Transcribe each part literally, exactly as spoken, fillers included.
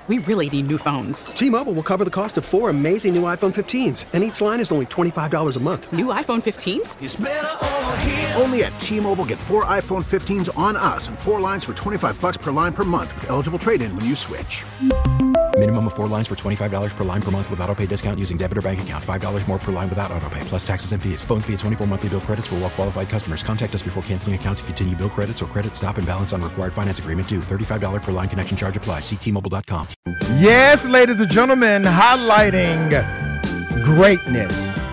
we really need new phones. T-Mobile will cover the cost of four amazing new iPhone fifteens, and each line is only twenty-five dollars a month. New iPhone fifteens? It's better over here. Only at T-Mobile, get four iPhone fifteens on us and four lines for twenty-five dollars per line per month with eligible trade-in when you switch. Minimum of four lines for twenty-five dollars per line per month with autopay discount using debit or bank account. five dollars more per line without autopay, plus taxes and fees. Phone fee at twenty-four monthly bill credits for well-qualified customers. Contact us before canceling account to continue bill credits or credit stop and balance on required finance agreement due. thirty-five dollars per line connection charge applies. See T Mobile dot com. Yes, ladies and gentlemen, highlighting greatness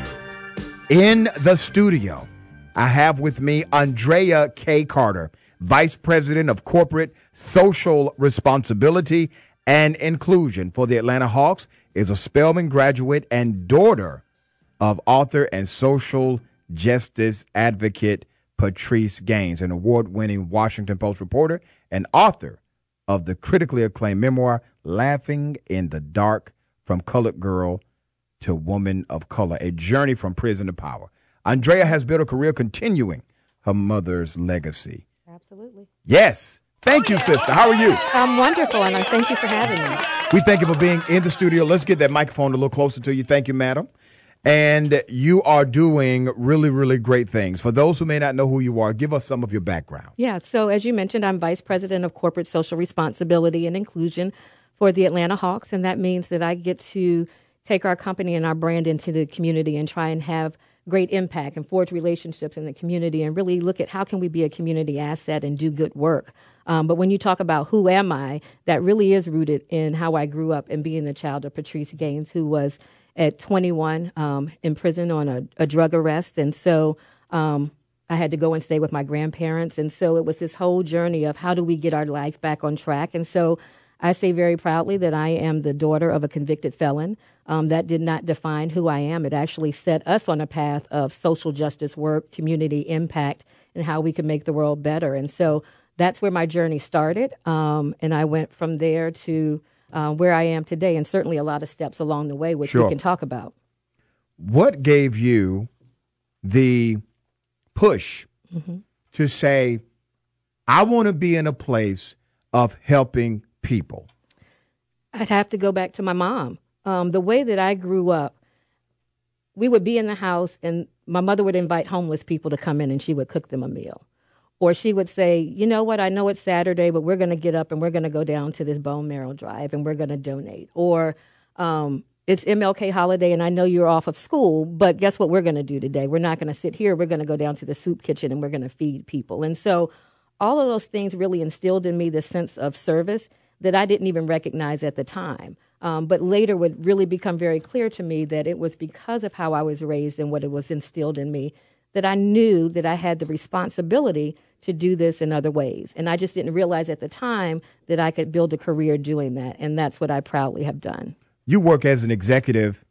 in the studio. I have with me Andrea K. Carter, Vice President of Corporate Social Responsibility and Inclusion for the Atlanta Hawks, is a Spelman graduate and daughter of author and social justice advocate Patrice Gaines, an award-winning Washington Post reporter and author of the critically acclaimed memoir, Laughing in the Dark, From Colored Girl to Woman of Color, a journey from prison to power. Andrea has built a career continuing her mother's legacy. Absolutely. Yes. Thank you, sister. How are you? I'm wonderful, and I thank you for having me. We thank you for being in the studio. Let's get that microphone a little closer to you. Thank you, madam. And you are doing really, really great things. For those who may not know who you are, give us some of your background. Yeah, so as you mentioned, I'm Vice President of Corporate Social Responsibility and Inclusion for the Atlanta Hawks, and that means that I get to take our company and our brand into the community and try and have great impact and forge relationships in the community and really look at how can we be a community asset and do good work. Um, but when you talk about who am I, that really is rooted in how I grew up and being the child of Patrice Gaines, who was at twenty-one um, in prison on a, a drug arrest. And so um, I had to go and stay with my grandparents. And so it was this whole journey of how do we get our life back on track. And so I say very proudly that I am the daughter of a convicted felon. Um, that did not define who I am. It actually set us on a path of social justice work, community impact, and how we could make the world better. And so that's where my journey started. Um, and I went from there to uh, where I am today, and certainly a lot of steps along the way, which Sure. we can talk about. What gave you the push Mm-hmm. to say, I want to be in a place of helping people? I'd have to go back to my mom. Um, the way that I grew up, we would be in the house and my mother would invite homeless people to come in and she would cook them a meal. Or she would say, you know what, I know it's Saturday, but we're going to get up and we're going to go down to this bone marrow drive and we're going to donate. Or um, it's M L K holiday and I know you're off of school, but guess what we're going to do today? We're not going to sit here. We're going to go down to the soup kitchen and we're going to feed people. And so all of those things really instilled in me this sense of service that I didn't even recognize at the time. Um, but later would really become very clear to me that it was because of how I was raised and what it was instilled in me that I knew that I had the responsibility to do this in other ways. And I just didn't realize at the time that I could build a career doing that. And that's what I proudly have done. You work as an executive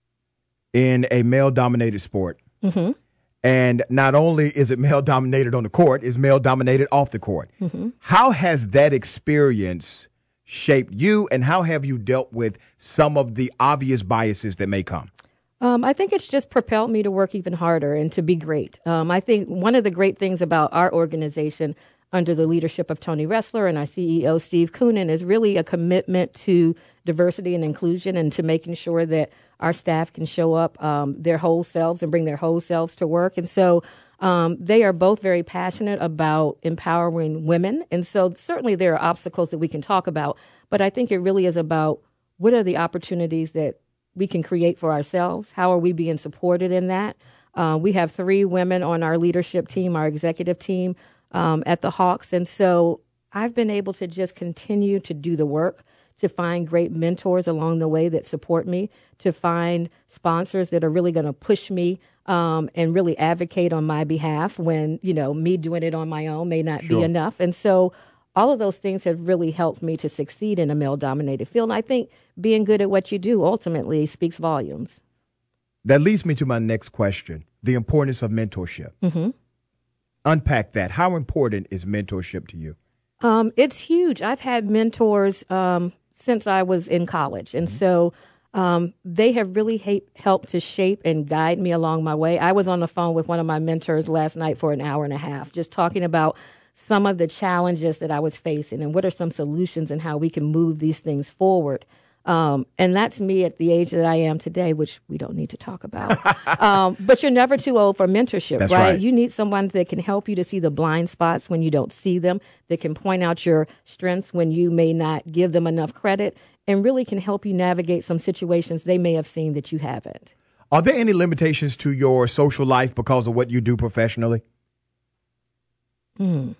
in a male-dominated sport. Mm-hmm. And not only is it male-dominated on the court, it's male-dominated off the court. Mm-hmm. How has that experience shaped you, and how have you dealt with some of the obvious biases that may come? Um, I think it's just propelled me to work even harder and to be great. Um, I think one of the great things about our organization under the leadership of Tony Ressler and our C E O, Steve Koonin, is really a commitment to diversity and inclusion and to making sure that our staff can show up um, their whole selves and bring their whole selves to work. And so um, they are both very passionate about empowering women. And so certainly there are obstacles that we can talk about, but I think it really is about what are the opportunities that we can create for ourselves? How are we being supported in that? Uh, we have three women on our leadership team, our executive team um, at the Hawks. And so I've been able to just continue to do the work, to find great mentors along the way that support me, to find sponsors that are really going to push me um, and really advocate on my behalf when, you know, me doing it on my own may not Sure. be enough. And so all of those things have really helped me to succeed in a male-dominated field. And I think being good at what you do ultimately speaks volumes. That leads me to my next question, the importance of mentorship. Mm-hmm. Unpack that. How important is mentorship to you? Um, it's huge. I've had mentors um, since I was in college. And mm-hmm. so um, they have really ha- helped to shape and guide me along my way. I was on the phone with one of my mentors last night for an hour and a half, just talking about some of the challenges that I was facing and what are some solutions and how we can move these things forward. Um, and that's me at the age that I am today, which we don't need to talk about. um, but you're never too old for mentorship, That's right? right. You need someone that can help you to see the blind spots when you don't see them, that can point out your strengths when you may not give them enough credit, and really can help you navigate some situations they may have seen that you haven't. Are there any limitations to your social life because of what you do professionally? Hmm.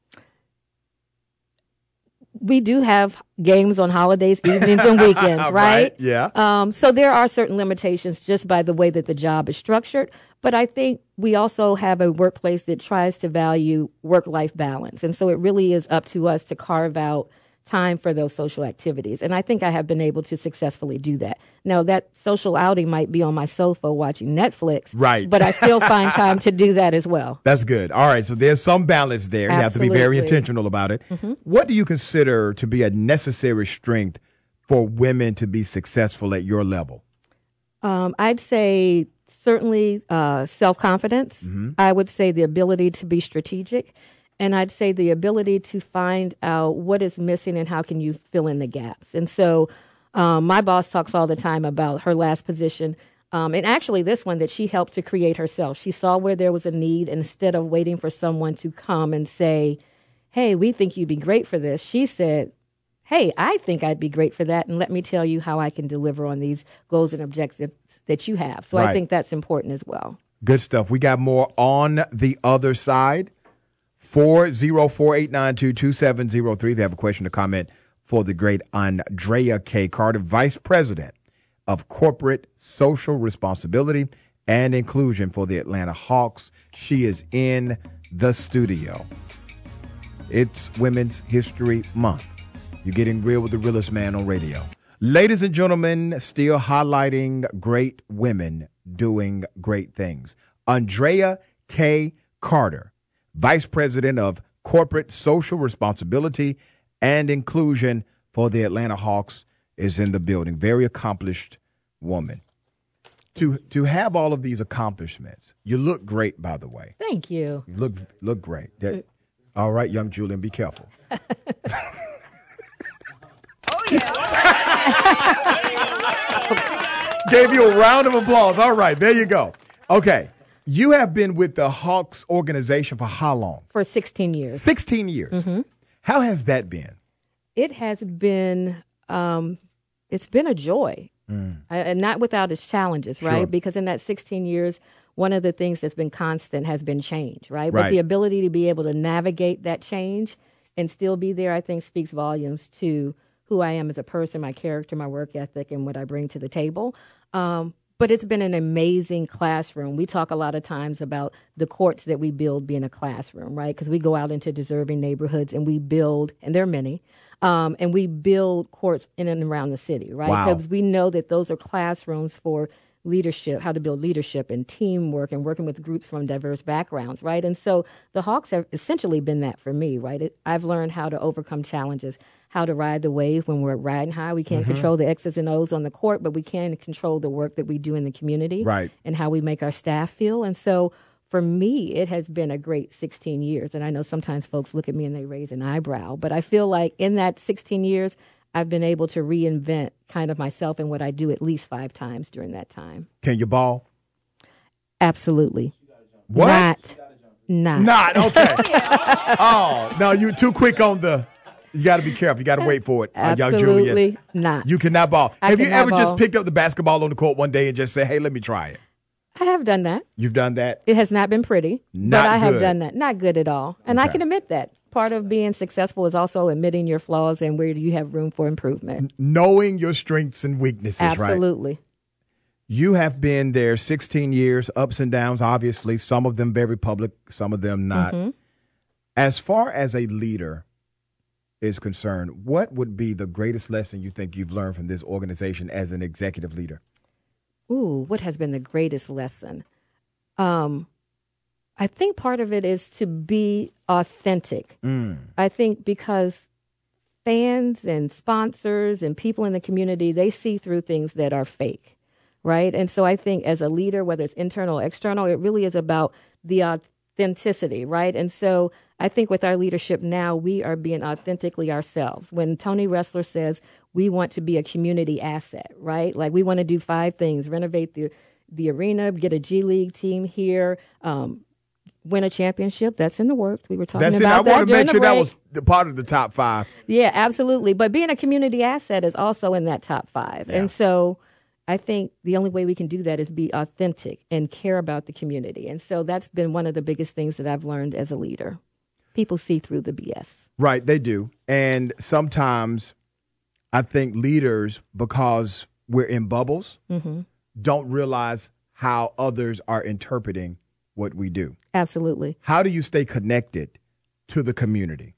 We do have games on holidays, evenings, and weekends, right? Right, yeah. Um, so there are certain limitations just by the way that the job is structured. But I think we also have a workplace that tries to value work-life balance. And so it really is up to us to carve out time for those social activities. And I think I have been able to successfully do that. Now, that social outing might be on my sofa watching Netflix. Right. But I still find time to do that as well. That's good. All right. So there's some balance there. You have to be very Absolutely. intentional about it. Mm-hmm. What do you consider to be a necessary strength for women to be successful at your level? Um, I'd say certainly uh, self-confidence. Mm-hmm. I would say the ability to be strategic. And I'd say the ability to find out what is missing and how can you fill in the gaps. And so um, my boss talks all the time about her last position. Um, and actually this one that she helped to create herself. She saw where there was a need, and instead of waiting for someone to come and say, hey, we think you'd be great for this, she said, hey, I think I'd be great for that, and let me tell you how I can deliver on these goals and objectives that you have. So Right. I think that's important as well. Good stuff. We got more on the other side. four oh four, eight nine two, two seven oh three. If you have a question or comment for the great Andrea K. Carter, Vice President of Corporate Social Responsibility and Inclusion for the Atlanta Hawks. She is in the studio. It's Women's History Month. You're getting real with the realest man on radio. Ladies and gentlemen, still highlighting great women doing great things. Andrea K. Carter, Vice President of Corporate Social Responsibility and Inclusion for the Atlanta Hawks, is in the building. Very accomplished woman. To to have all of these accomplishments, you look great, by the way. Thank you. You look look great. That, all right, young Julian, be careful. Gave you a round of applause. All right, there you go. Okay. You have been with the Hawks organization for how long? For sixteen years. sixteen years. Mm-hmm. How has that been? It has been, um, it's been a joy, Mm. I, and not without its challenges, right? Sure. Because in that sixteen years, one of the things that's been constant has been change, right? Right. But the ability to be able to navigate that change and still be there, I think, speaks volumes to who I am as a person, my character, my work ethic, and what I bring to the table. Um, But it's been an amazing classroom. We talk a lot of times about the courts that we build being a classroom, right? Because we go out into deserving neighborhoods and we build, and there are many, um, and we build courts in and around the city, right? Wow. Because we know that those are classrooms for leadership, how to build leadership and teamwork and working with groups from diverse backgrounds, right? And so the Hawks have essentially been that for me, right? It, I've learned how to overcome challenges, how to ride the wave when we're riding high. We can't Mm-hmm. control the X's and O's on the court, but we can control the work that we do in the community, Right. and how we make our staff feel. And so for me, it has been a great sixteen years. And I know sometimes folks look at me and they raise an eyebrow, but I feel like in that sixteen years, I've been able to reinvent kind of myself and what I do at least five times during that time. Can you ball? Absolutely. What? Not. Not. Not. Okay. Oh, no, you're too quick on the. You got to be careful. You got to wait for it, uh, young Julian. Absolutely not. You cannot ball. I Have you cannot ever ball. just picked up the basketball on the court one day and just said, hey, let me try it? I have done that. You've done that? It has not been pretty, Not but I have good. done that. Not good at all. And I Okay. can admit that. Part of being successful is also admitting your flaws and where you have room for improvement. Knowing your strengths and weaknesses, right? Absolutely. You have been there sixteen years, ups and downs, obviously, some of them very public, some of them not. Mm-hmm. As far as a leader is concerned, what would be the greatest lesson you think you've learned from this organization as an executive leader? Ooh, what has been the greatest lesson? Um, I think part of it is to be authentic. Mm. I think because fans and sponsors and people in the community, they see through things that are fake, right? And so I think as a leader, whether it's internal or external, it really is about the authenticity, right? And so I think with our leadership now, we are being authentically ourselves. When Tony Ressler says we want to be a community asset, right? Like we want to do five things: renovate the the arena, get a G League team here, um, win a championship. That's in the works. We were talking That's about it. I that want to make sure break. that was the part of the top five. Yeah, absolutely. But being a community asset is also in that top five. Yeah. And so I think the only way we can do that is be authentic and care about the community. And so that's been one of the biggest things that I've learned as a leader. People see through the B S. Right, they do. And sometimes I think leaders, because we're in bubbles, mm-hmm. don't realize how others are interpreting what we do. Absolutely. How do you stay connected to the community?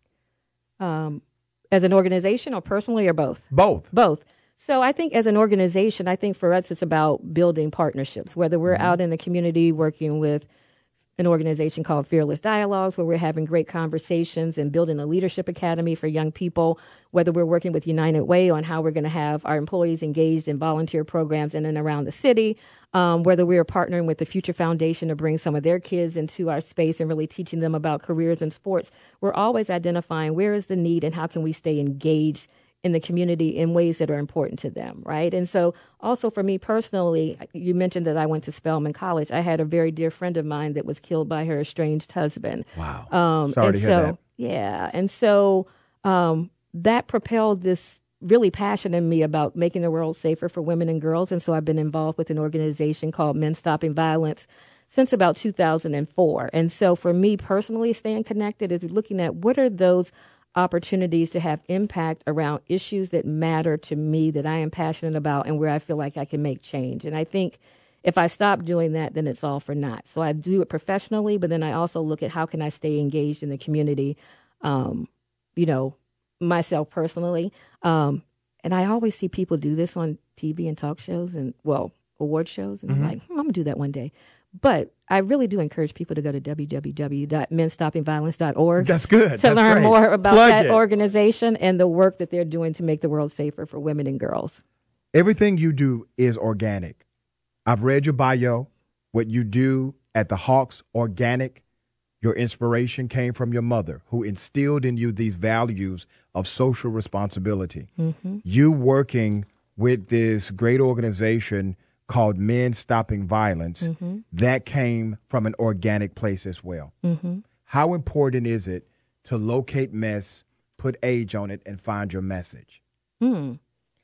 Um, as an organization or personally or both? Both. Both. So I think as an organization, I think for us it's about building partnerships, whether we're mm-hmm. out in the community working with an organization called Fearless Dialogues, where we're having great conversations and building a leadership academy for young people, whether we're working with United Way on how we're going to have our employees engaged in volunteer programs in and around the city, um, whether we are partnering with the Future Foundation to bring some of their kids into our space and really teaching them about careers in sports. We're always identifying where is the need and how can we stay engaged in the community in ways that are important to them, right? And so also for me personally, you mentioned that I went to Spelman College. I had a very dear friend of mine that was killed by her estranged husband. Wow. Um, Sorry and to hear so, that. Yeah. And so um, that propelled this really passion in me about making the world safer for women and girls. And so I've been involved with an organization called Men Stopping Violence since about two thousand four. And so for me personally, staying connected is looking at what are those opportunities to have impact around issues that matter to me, that I am passionate about, and where I feel like I can make change. And I think if I stop doing that, then it's all for naught. So I do it professionally, but then I also look at how can I stay engaged in the community, um, you know, myself personally. Um, and I always see people do this on T V and talk shows and, well, award shows. And mm-hmm. I'm like, hmm, I'm going to do that one day. But I really do encourage people to go to w w w dot men stopping violence dot org. That's good. To That's learn great. more about Plug that it. organization and the work that they're doing to make the world safer for women and girls. Everything you do is organic. I've read your bio. What you do at the Hawks, organic. Your inspiration came from your mother, who instilled in you these values of social responsibility. Mm-hmm. You working with this great organization called Men Stopping Violence, mm-hmm. that came from an organic place as well. Mm-hmm. How important is it to locate mess, put age on it, and find your message? Mm.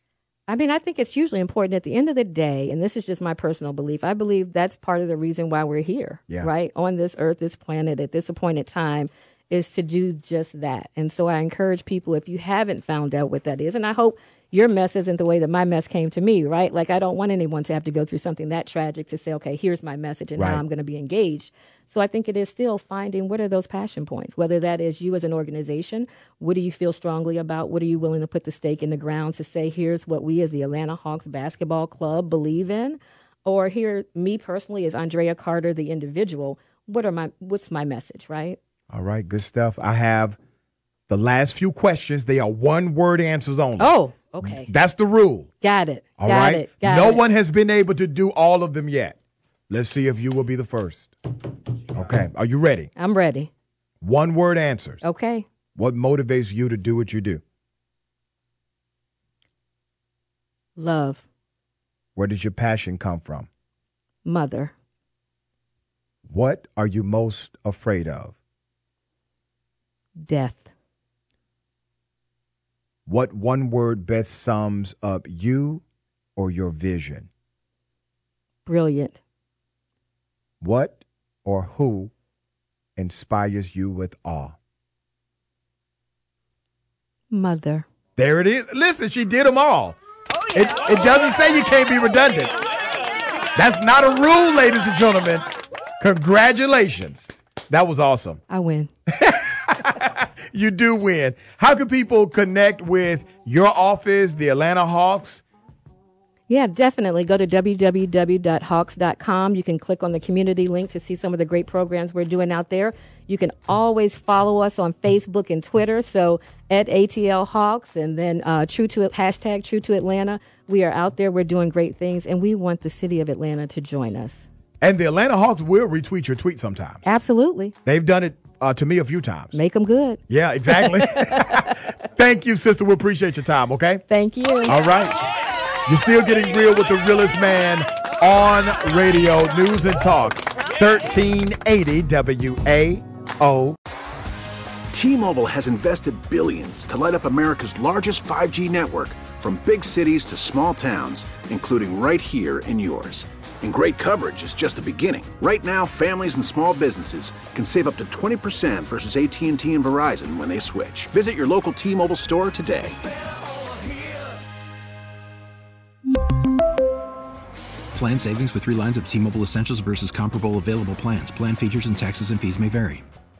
I mean, I think it's hugely important at the end of the day, and this is just my personal belief, I believe that's part of the reason why we're here, yeah. right? On this earth, this planet, at this appointed time, is to do just that. And so I encourage people, if you haven't found out what that is, and I hope your mess isn't the way that my mess came to me, right? Like, I don't want anyone to have to go through something that tragic to say, okay, here's my message and right. how I'm going to be engaged. So I think it is still finding what are those passion points, whether that is you as an organization, what do you feel strongly about? What are you willing to put the stake in the ground to say, here's what we as the Atlanta Hawks basketball club believe in? Or here, me personally, as Andrea Carter, the individual, what are my, what's my message, right? All right, good stuff. I have the last few questions. They are one-word answers only. Oh, okay. That's the rule. Got it. All Got right? it. Got no it. one has been able to do all of them yet. Let's see if you will be the first. Okay. Are you ready? I'm ready. One-word answers. Okay. What motivates you to do what you do? Love. Where does your passion come from? Mother. What are you most afraid of? Death. What one word best sums up you or your vision? Brilliant. What or who inspires you with awe? Mother. There it is. Listen, she did them all. Oh, yeah. It, it doesn't say you can't be redundant. That's not a rule, ladies and gentlemen. Congratulations. That was awesome. I win. You do win. How can people connect with your office, the Atlanta Hawks? Yeah, definitely. Go to w w w dot hawks dot com. You can click on the community link to see some of the great programs we're doing out there. You can always follow us on Facebook and Twitter. So at A T L Hawks and then uh, True to hashtag True to Atlanta. We are out there. We're doing great things, and we want the city of Atlanta to join us. And the Atlanta Hawks will retweet your tweet sometimes. Absolutely. They've done it uh, to me a few times. Make them good. Yeah, exactly. Thank you, sister. We appreciate your time, okay? Thank you. All right. You're still getting real with the realest man on radio, News and Talk, thirteen eighty W A O. T-Mobile has invested billions to light up America's largest five G network, from big cities to small towns, including right here in yours. And great coverage is just the beginning. Right now, families and small businesses can save up to twenty percent versus A T and T and Verizon when they switch. Visit your local T-Mobile store today. Plan savings with three lines of T-Mobile Essentials versus comparable available plans. Plan features and taxes and fees may vary.